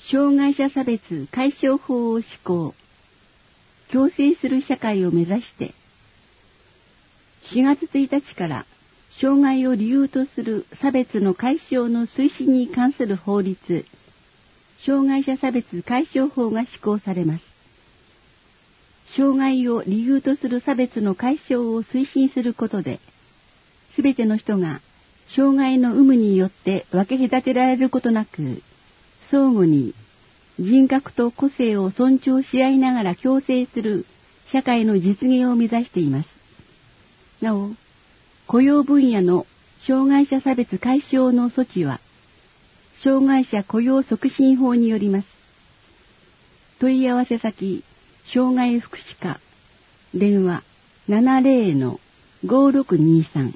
障害者差別解消法を施行。共生する社会を目指して、4月1日から障害を理由とする差別の解消の推進に関する法律、障害者差別解消法が施行されます。障害を理由とする差別の解消を推進することで、すべての人が障害の有無によって分け隔てられることなく、相互に人格と個性を尊重し合いながら共生する社会の実現を目指しています。なお、雇用分野の障害者差別解消の措置は、障害者雇用促進法によります。問い合わせ先、障害福祉課、電話 70-5623。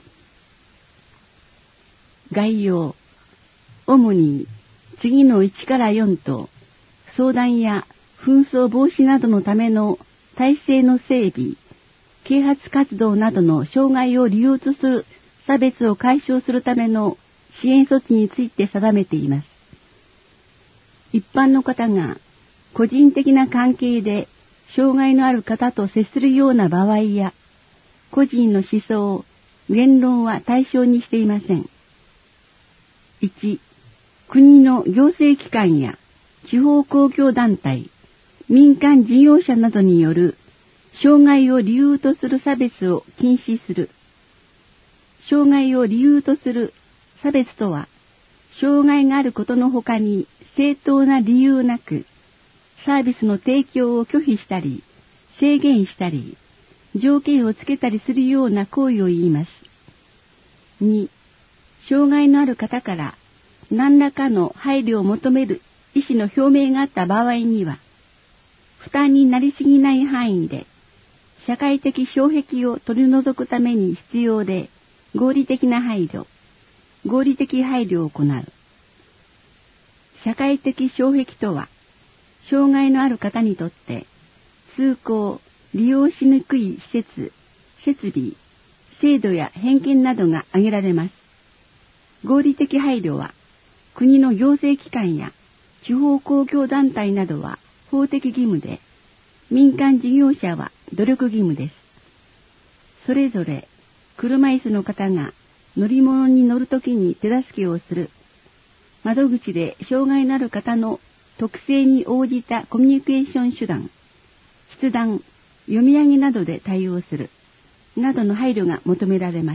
概要、主に次の1から4と、相談や紛争防止などのための体制の整備、啓発活動などの障害を理由とする差別を解消するための支援措置について定めています。一般の方が個人的な関係で障害のある方と接するような場合や、個人の思想、言論は対象にしていません。1、国の行政機関や地方公共団体、民間事業者などによる障害を理由とする差別を禁止する。障害を理由とする差別とは、障害があることのほかに正当な理由なく、サービスの提供を拒否したり、制限したり、条件をつけたりするような行為を言います。2、障害のある方から何らかの配慮を求める意思の表明があった場合には、負担になりすぎない範囲で、社会的障壁を取り除くために必要で合理的な配慮、合理的配慮を行う。社会的障壁とは、障害のある方にとって通行、利用しにくい施設、設備、制度や偏見などが挙げられます。合理的配慮は、国の行政機関や地方公共団体などは法的義務で、民間事業者は努力義務です。それぞれ車椅子の方が乗り物に乗るときに手助けをする、窓口で障害のある方の特性に応じたコミュニケーション手段、筆談、読み上げなどで対応する、などの配慮が求められます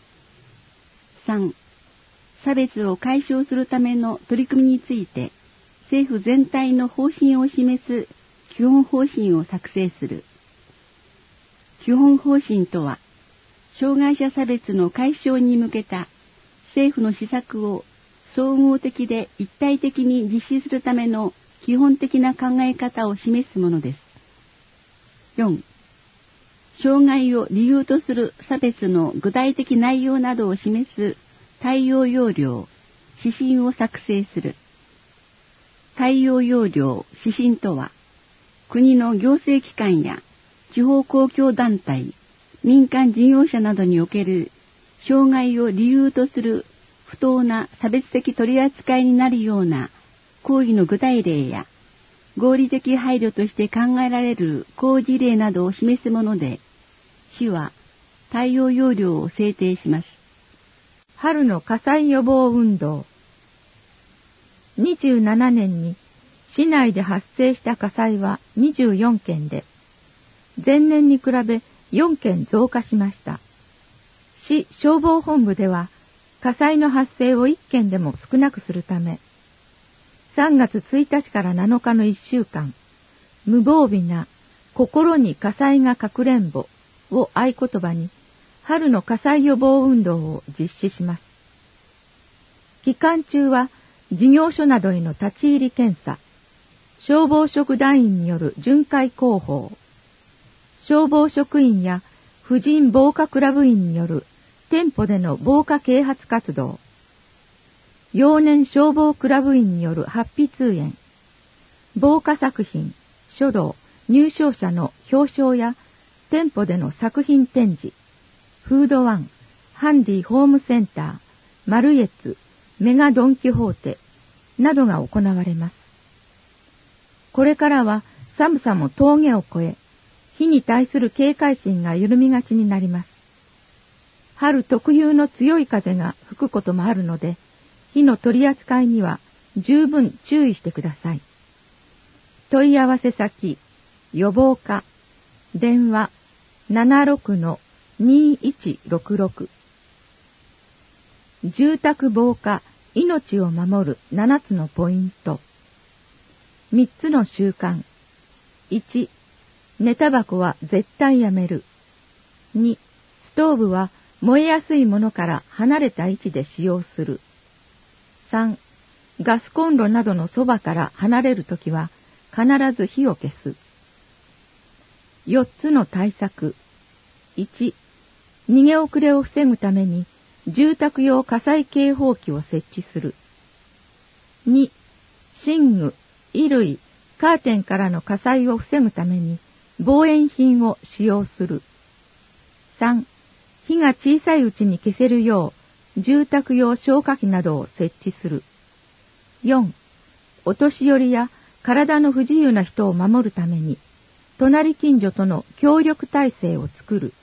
。3、差別を解消するための取り組みについて、政府全体の方針を示す基本方針を作成する。基本方針とは、障害者差別の解消に向けた政府の施策を総合的で一体的に実施するための基本的な考え方を示すものです。4、障害を理由とする差別の具体的内容などを示す対応要領、指針を作成する。対応要領、指針とは、国の行政機関や地方公共団体、民間事業者などにおける障害を理由とする不当な差別的取り扱いになるような行為の具体例や合理的配慮として考えられる行事例などを示すもので、市は対応要領を制定します。 春の火災予防運動。27年に市内で発生した火災は24件で、前年に比べ4件増加しました。市消防本部では、火災の発生を1件でも少なくするため、3月1日から7日の1週間、無防備な心に火災がかくれんぼを合言葉に、春の火災予防運動を実施します。期間中は事業所などへの立ち入り検査、消防職団員による巡回広報、消防職員や婦人防火クラブ員による店舗での防火啓発活動、幼年消防クラブ員によるハッピー通園、防火作品、書道、入賞者の表彰や店舗での作品展示、フードワン、ハンディホームセンター、マルエツ、メガドンキホーテなどが行われます。 これからは寒さも峠を越え、火に対する警戒心が緩みがちになります。春特有の強い風が吹くこともあるので、火の取り扱いには十分注意してください。問い合わせ先、予防課、電話 76-2166。住宅防火、命を守る7つのポイント。3つの習慣。1、寝タバコは絶対やめる。2、ストーブは燃えやすいものから離れた位置で使用する。3、ガスコンロなどのそばから離れるときは必ず火を消す。4つの対策。1、逃げ遅れを防ぐために住宅用火災警報器を設置する。2、寝具、衣類、カーテンからの火災を防ぐために防煙品を使用する。3、火が小さいうちに消せるよう住宅用消火器などを設置する。4、お年寄りや体の不自由な人を守るために隣近所との協力体制を作る。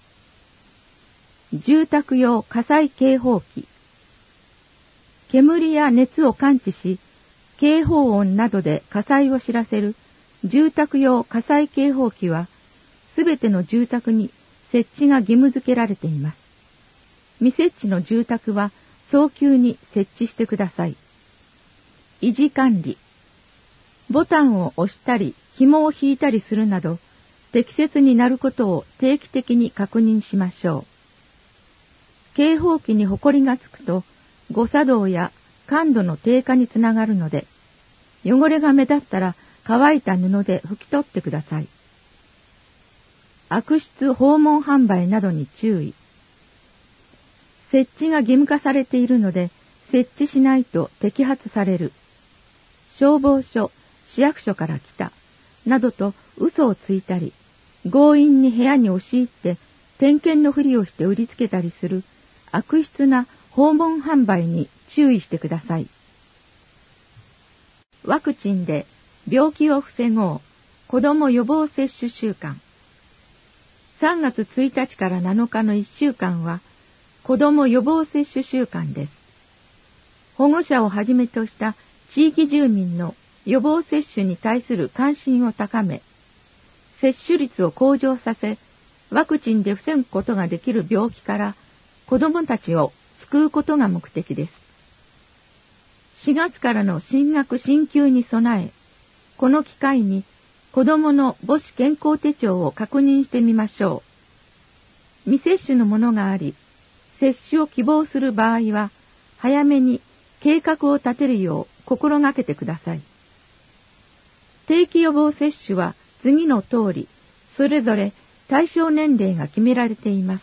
住宅用火災警報器。煙や熱を感知し、警報音などで火災を知らせる住宅用火災警報器は、すべての住宅に設置が義務付けられています。未設置の住宅は早急に設置してください。維持管理。ボタンを押したり、紐を引いたりするなど、適切になることを定期的に確認しましょう。警報器にホコリがつくと、誤作動や感度の低下につながるので、汚れが目立ったら乾いた布で拭き取ってください。悪質訪問販売などに注意。設置が義務化されているので、設置しないと摘発される。消防署、市役所から来た、などと嘘をついたり、強引に部屋に押し入って点検のふりをして売りつけたりする悪質な訪問販売に注意してください。ワクチンで病気を防ごう子ども予防接種週間。3月1日から7日の1週間は子ども予防接種週間です。保護者をはじめとした地域住民の予防接種に対する関心を高め、接種率を向上させ、ワクチンで防ぐことができる病気から子どもたちを救うことが目的です。4月からの新学新級に備え、この機会に子どもの母子健康手帳を確認してみましょう。未接種のものがあり、接種を希望する場合は、早めに計画を立てるよう心がけてください。定期予防接種は次の通り、それぞれ対象年齢が決められています。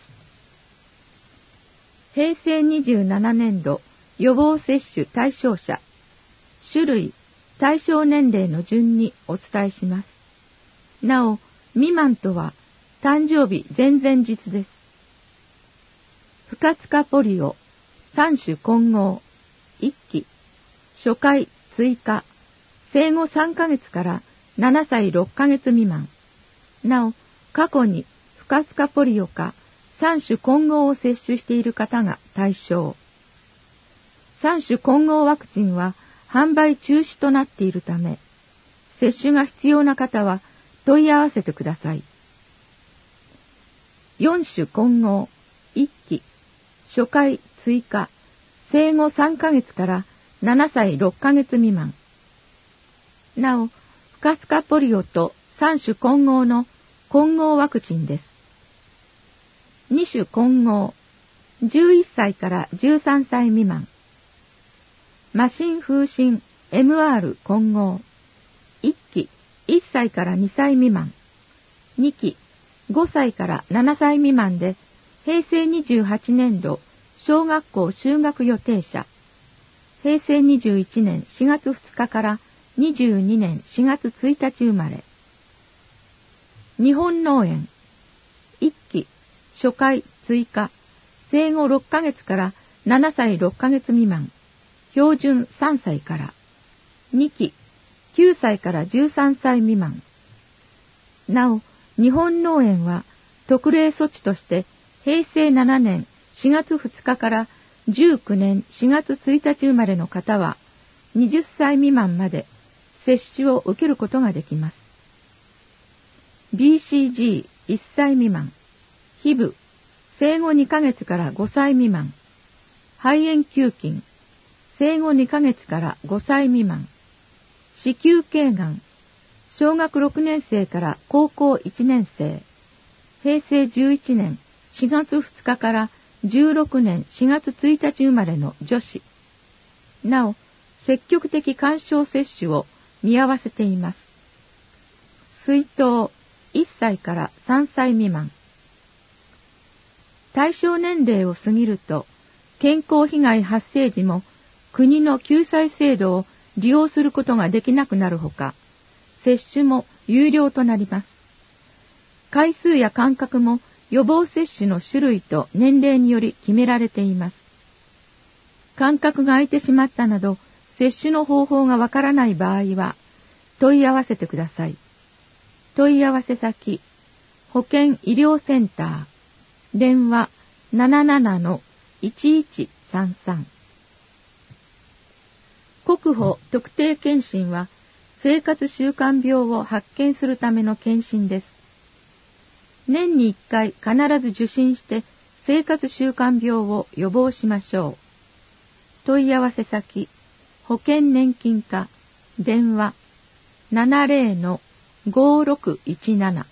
平成27年度予防接種対象者、種類、対象年齢の順にお伝えします。なお、未満とは誕生日前々日です。不活化ポリオ、3種混合、1期、初回追加、生後3ヶ月から7歳6ヶ月未満。なお、過去に不活化ポリオか3種混合を接種している方が対象。3種混合ワクチンは販売中止となっているため、接種が必要な方は問い合わせてください。4種混合、1期、初回追加、生後3ヶ月から7歳6ヶ月未満。なお、不活化ポリオと3種混合の混合ワクチンです。2種混合、11歳から13歳未満。麻疹風疹 MR 混合、1期、1歳から2歳未満。2期、5歳から7歳未満で、平成28年度小学校就学予定者。平成21年4月2日から22年4月1日生まれ。日本脳炎、1期、初回追加、生後6ヶ月から7歳6ヶ月未満、標準3歳から。2期、9 歳から13歳未満。なお、日本脳炎は特例措置として平成7年4月2日から19年4月1日生まれの方は20歳未満まで接種を受けることができます。BCG1 歳未満、HIV生後2ヶ月から5歳未満、肺炎球菌生後2ヶ月から5歳未満、子宮頸がん小学6年生から高校1年生、平成11年4月2日から16年4月1日生まれの女子。なお、積極的勧奨接種を見合わせています。水痘1歳から3歳未満。対象年齢を過ぎると、健康被害発生時も国の救済制度を利用することができなくなるほか、接種も有料となります。回数や間隔も予防接種の種類と年齢により決められています。間隔が空いてしまったなど、接種の方法がわからない場合は、問い合わせてください。問い合わせ先、保健医療センター、電話 77-1133。国保特定健診は、生活習慣病を発見するための健診です。年に1回必ず受診して生活習慣病を予防しましょう。問い合わせ先、保険年金課、電話 70-5617